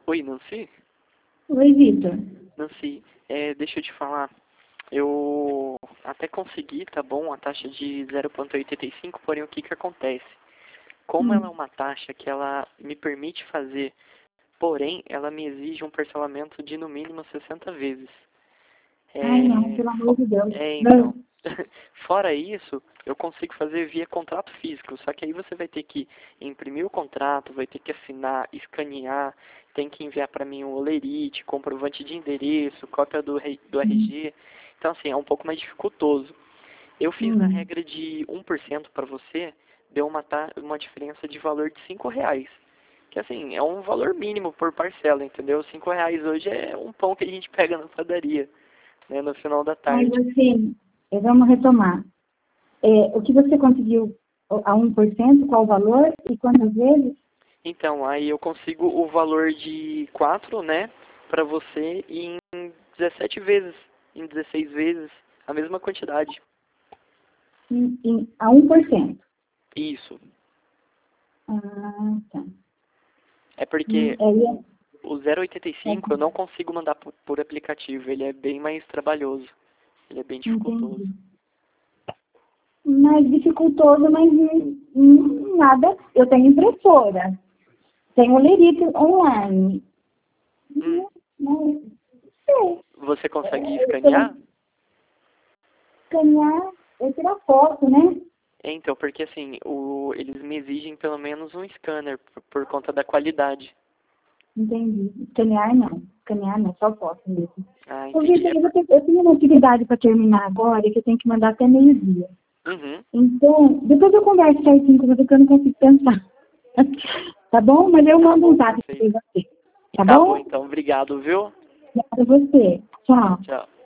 Oi, Nancy? Oi, Vitor. Nancy, deixa eu te falar. Eu até consegui, tá bom, a taxa de 0,85, porém o que que acontece? Como ela é uma taxa que ela me permite fazer, porém ela me exige um parcelamento de no mínimo 60 vezes. Ai, não, pelo amor de Deus. Então, fora isso, eu consigo fazer via contrato físico, só que aí você vai ter que imprimir o contrato, vai ter que assinar, escanear, tem que enviar para mim o olerite, comprovante de endereço, cópia do RG. Então, assim, é um pouco mais dificultoso. Eu fiz na regra de 1% para você, deu uma diferença de valor de R$ 5. Que, assim, é um valor mínimo por parcela, entendeu? R$ 5 hoje é um pão que a gente pega na padaria, né, no final da Mas tarde. assim, vamos retomar. O que você conseguiu a 1%, qual o valor e quantas vezes? Então, aí eu consigo o valor de 4, né, para você em 17 vezes, em 16 vezes, a mesma quantidade. A 1%. Isso. Ah, tá. É porque Aí o 0,85 eu não consigo mandar por aplicativo, ele é bem mais trabalhoso, ele é bem dificultoso. entendi. Mais dificultoso, mas nada. Eu tenho impressora. Tenho lerite online. Não sei. Você consegue escanear? Escanear, eu tirar foto, né? Então, porque assim, eles me exigem pelo menos um scanner por conta da qualidade. Entendi. Escanear não, só foto mesmo. Ah, Ô, entendi. Vitor, eu tenho uma atividade para terminar agora que eu tenho que mandar até meio-dia. Uhum. Então, depois eu converso certinho com você, que eu não consigo pensar. Tá bom? Mas eu mando um zap para você. Tá Tá bom, bom? então, obrigado, viu? Obrigada a você. Tchau. Tchau.